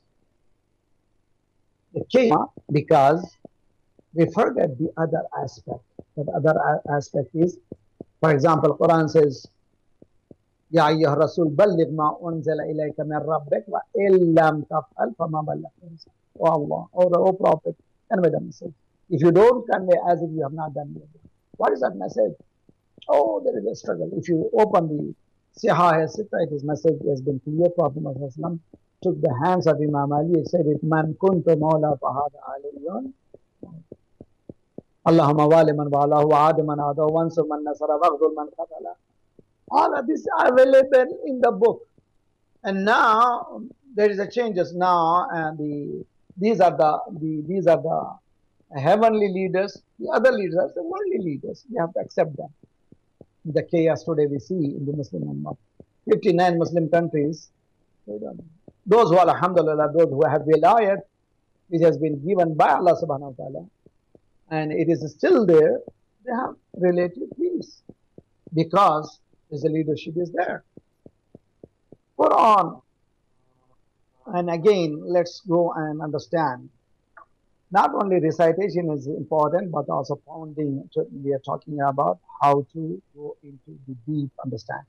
the case because we forget the other aspect. That other aspect is, for example, Quran says, Ya ayyuha Rasul balligh ma unzila ilayka min rabbik wa illam taf'al fama ballaghta. Oh Allah, oh Prophet, convey the message. If you don't convey as if you have not done it, what is that message? Oh, there is a struggle. If you open the Sihah Sita, his message has been clear. Prophet Muhammad took the hands of Imam Ali and said, Man kuntu mawla fahada aliyun. Allahumma wali man walahu wa adi man adaw wansur man nasara waghdul man qatala. All of this are available in the book. And now there is a changes now, and these are the heavenly leaders. The other leaders are the worldly leaders. We have to accept them. The chaos today we see in the Muslim Ummah. 59 Muslim countries. Those who are, alhamdulillah, those who have wilayat, which has been given by Allah subhanahu wa ta'ala, and it is still there, they have relative peace because the leadership is there. Quran. And again, let's go and understand. Not only recitation is important, but also pounding. We are talking about how to go into the deep understanding.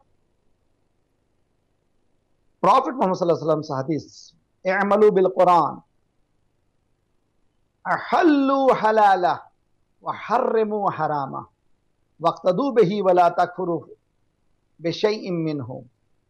Prophet Muhammad Sallallahu Alaihi Wasallam's hadith, "I'malu bil Quran, ahallu halala, wa harrimu harama, waqtadu bihi wa la takfuru bi shay'in minhu."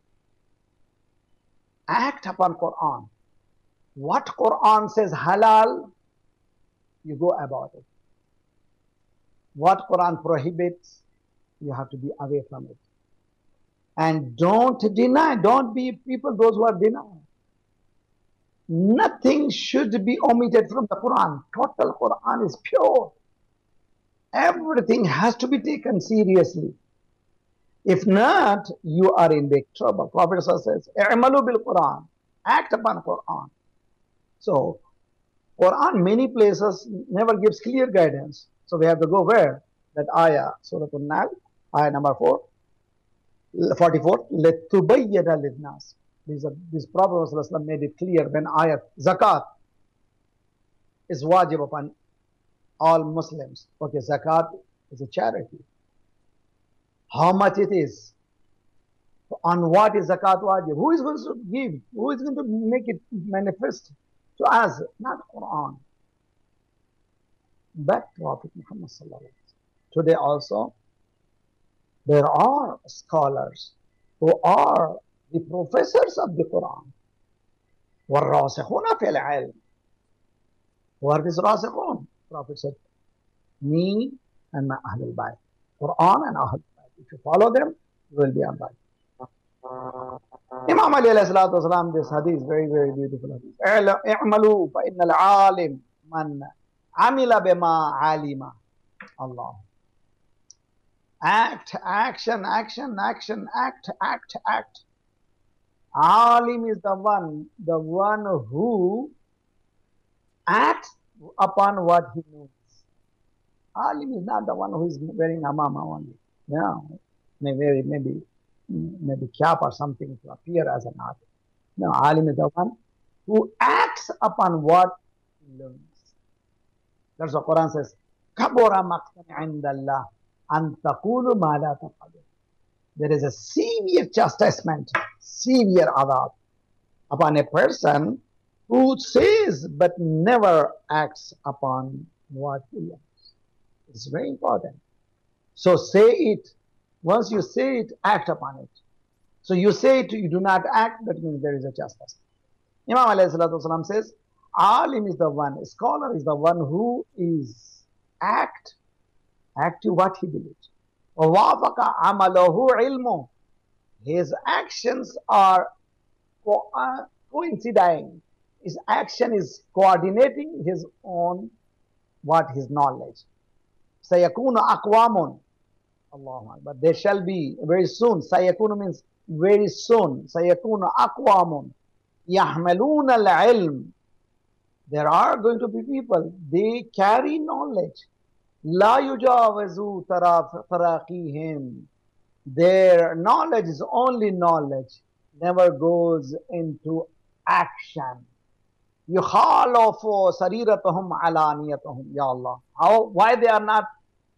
Act upon Quran. What Quran says halal, you go about it. What Quran prohibits, you have to be away from it. And don't deny, don't be people those who are denying. Nothing should be omitted from the Quran. Total Quran is pure. Everything has to be taken seriously. If not, you are in big trouble. Prophet says, "I'malu bil Quran." Act upon Quran. So, Quran many places never gives clear guidance. So we have to go where? That ayah, Surah An-Nahl, ayah number 44, لِتُبَيِّنَ لِلنَّاسِ. This Prophet ﷺ made it clear when ayat zakat is wajib upon all Muslims. Okay, zakat is a charity. How much it is? On what is zakat wajib? Who is going to give? Who is going to make it manifest to us? Not Quran, but Prophet Muhammad sallallahu alaihi wasallam. Today also, there are scholars who are the professors of the Quran. وَالرَّاسِخُونَ فِي الْعِلْمِ. Who are these rasikhun? Prophet said, me and my Ahlul Bayt. Quran and Ahlul Bayt. If you follow them, you will be on right. Imam Ali alayhi salatu wasalam, this hadith, very, very beautiful hadith. اعملوا فإن العالم من عمل بما علم. Allah. Act, action, action, action, act, act, act. Alim is the one who acts upon what he knows. Alim is not the one who is wearing amama only. No, maybe cap or something to appear as an artist. No, alim is the one who acts upon what he learns. That's what Quran says. Kabura maqtan indallah an taqulu ma la tafalun. There is a severe chastisement, severe adab upon a person who says but never acts upon what he learns. It's very important. So say it. Once you say it, act upon it. So you say it, you do not act, that means there is a chastisement. Imam alayhi salatu wasalam says, alim is the one, scholar is the one who is act to what he believes. وَوَافَقَ عَمَلَهُ عِلْمُهُ. His actions are coinciding. His action is coordinating his own, his knowledge. سَيَكُونُ أَقْوَامٌ. Allah, but there shall be very soon. Sayakunu means very soon. Sayakunu aqwamun yahmaluna al-ilm. There are going to be people, they carry knowledge. La yujawazu taraqihim. Their knowledge is only knowledge, never goes into action. Yukhalafu sariratahum alaniyatahum. Ya Allah. Why they are not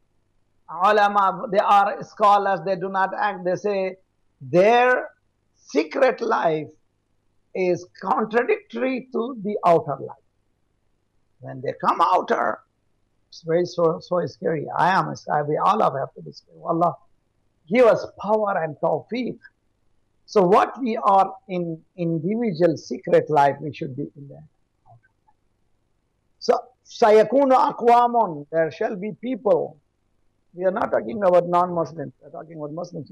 ulama? They are scholars, they do not act. They say their secret life is contradictory to the outer life. When they come outer, it's very so scary. We all have to be scared. Allah, give us power and tawfiq. So what we are in individual secret life, we should be in there. So sayakunu aqwamun, there shall be people. We are not talking about non-Muslims. We are talking about Muslims.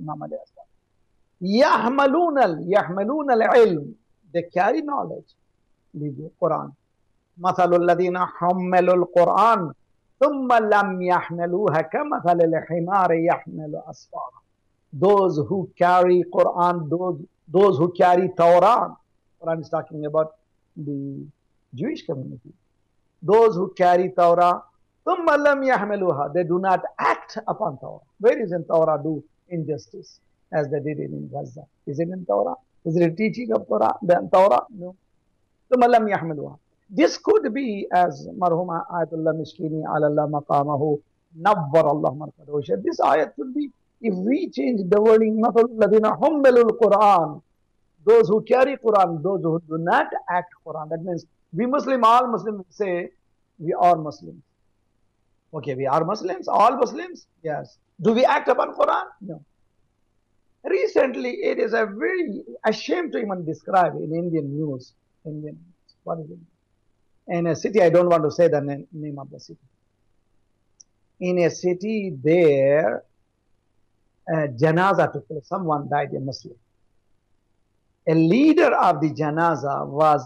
Yahmaluna al-ilm. They carry knowledge. Leave the Quran. مثل الذين حملوا القرآن ثم لم يحملوها كمثل الحمار يحمل أسفارا. Those who carry Quran, those who carry Torah. Quran is talking about the Jewish community. Those who carry Torah, ثم لم يحملوها. They do not act upon Torah. Where is in Torah do injustice as they did in Gaza? Is it in Torah? Is it a teaching of Torah? No. ثم لم يحملوها. This could be as Marhuma Ayatullah Mishkini Alallah Maqamahu Nabbar Allah Markadahu. This ayat could be, if we change the wording, Mathaluladina Hummelul Quran, those who carry Quran, those who do not act Quran. That means we Muslim, all Muslims say we are Muslims. Okay, we are Muslims, all Muslims? Yes. Do we act upon Quran? No. Recently, it is a very ashamed to even describe in Indian news. What is it? In a city, I don't want to say the name of the city. In a city there, janaza took place. Someone died, a Muslim. A leader of the janaza was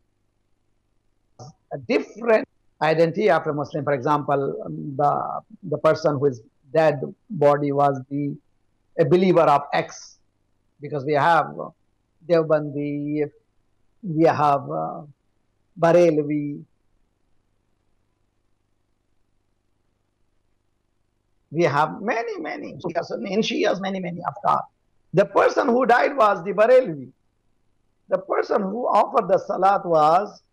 a different identity of a Muslim. For example, the person who is dead body was a believer of X, because we have Devbandi, we have Barelvi, we have many in Shias, many afghans. The person who died was the Barelvi. The person who offered the salat was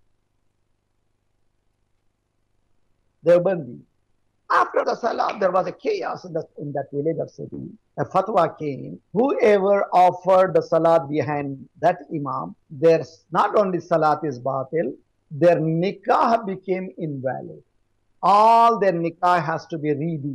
Deobandi. After the salat, there was a chaos in that village or city. A fatwa came. Whoever offered the salat behind that imam, their not only salat is batil, their nikah became invalid. All their nikah has to be redo.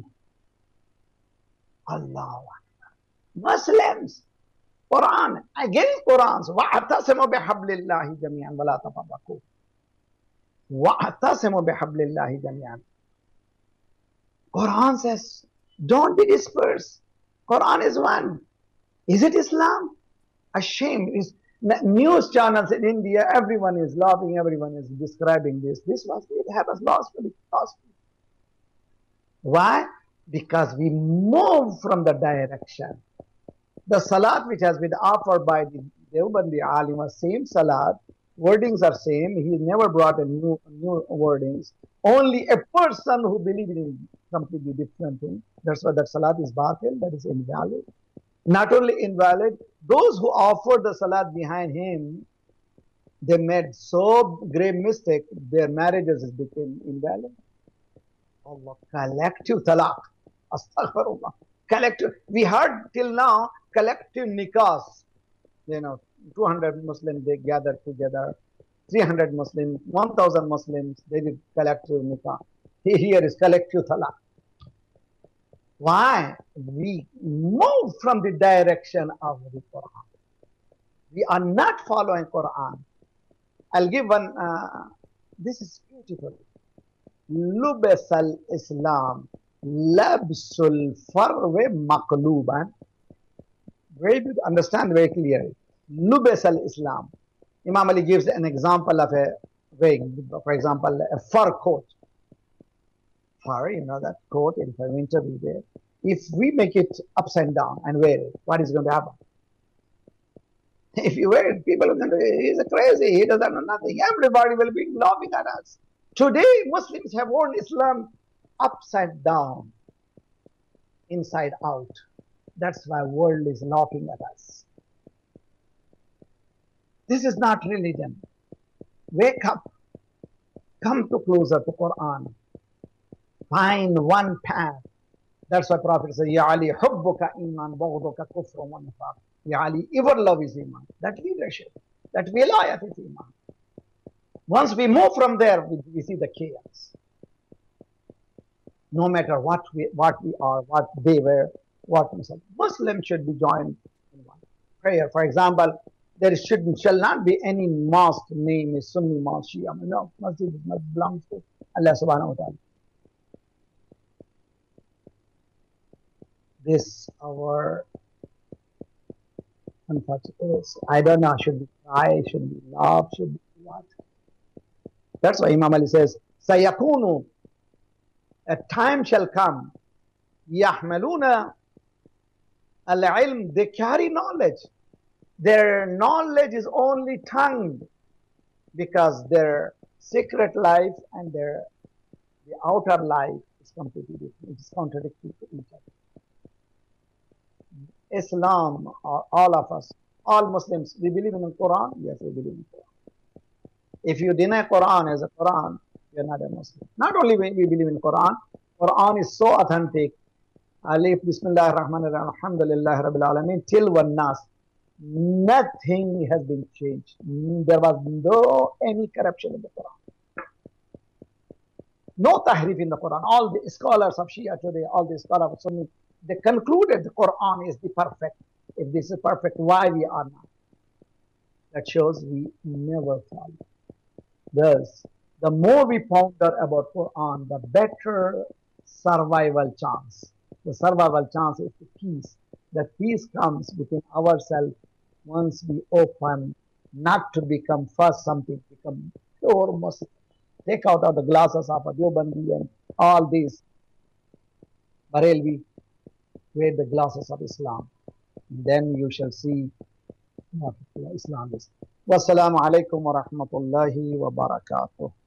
Allah. Muslims, Quran, against Qurans. وَاعْتَصِمُوا بِحَبْلِ اللَّهِ جَمِيعًا وَلَا تَفَرَّقُوا. وَاعْتَصِمُوا بِحَبْلِ اللَّهِ جَمِيعًا. Quran says, don't be dispersed. Quran is one. Is it Islam? A shame. News channels in India, everyone is laughing, everyone is describing this. This was, it happens lost for the gospel. Why? Because we move from the direction. The salat which has been offered by the Deobandi alim was same salat. Wordings are same. He never brought a new wordings. Only a person who believes in completely different thing. That's why that salat is batil, that is invalid. Not only invalid, those who offered the salat behind him, they made so grave mistake, their marriages became invalid. Allah, collective talaq. Astaghfirullah. Collective. We heard till now collective nikahs. 200 Muslims, they gathered together. 300 Muslims, 1,000 Muslims, they did collective nikah. Here is collective talaq. Why? We move from the direction of the Quran. We are not following Quran. I'll give one, this is beautiful. Lubes al-Islam, labsul farwe maqluban. Very good, understand very clearly. Lubes al-Islam. Imam Ali gives an example of a wig, for example, a fur coat. Fur, that coat in winter we wear. If we make it upside down and wear it, what is going to happen? If you wear it, people are going to say, he's crazy, he doesn't know nothing. Everybody will be laughing at us. Today, Muslims have worn Islam upside down, inside out. That's why the world is laughing at us. This is not religion. Wake up. Come to closer to Quran. Find one path. That's why Prophet says, Ya Ali, hubbuka iman, bughduka kufrun wa nifaq. Ya Ali, your love is iman. That leadership, that wilayat is iman. Once we move from there, we see the chaos. No matter what we are, what they were, what Muslims should be joined in one prayer. For example, there shall not be any mosque name is Sunni mosque, Shia. No, masjid belongs to Allah subhanahu wa ta'ala. This our I don't know, should be cry, should be laugh, should be what? That's why Imam Ali says, Sayakunu, a time shall come, Yahmaluna al-ilm, they carry knowledge. Their knowledge is only tongue, because their secret life and the outer life is completely different. It's contradictory to each other. Islam, all of us, all Muslims, we believe in the Quran? Yes, we believe in the Quran. If you deny Quran as a Quran, you're not a Muslim. Not only we believe in Quran, Quran is so authentic. Alif, Bismillah ar-Rahman ar-Rahim, Alhamdulillah Rabbil Alameen, till one nas. Nothing has been changed. There was no any corruption in the Quran. No tahrif in the Quran. All the scholars of Shia today, all the scholars of Sunni, they concluded the Quran is the perfect. If this is perfect, why we are not? That shows we never follow. Thus, the more we ponder about Quran, the better survival chance. The survival chance is the peace. The peace comes within ourselves once we open, not to become first something, become pure Muslim. Take out of the glasses of a Deobandi and all these Barelvi, wear the glasses of Islam. Then you shall see what Islam is. Wassalamu alaikum wa rahmatullahi wa barakatuh.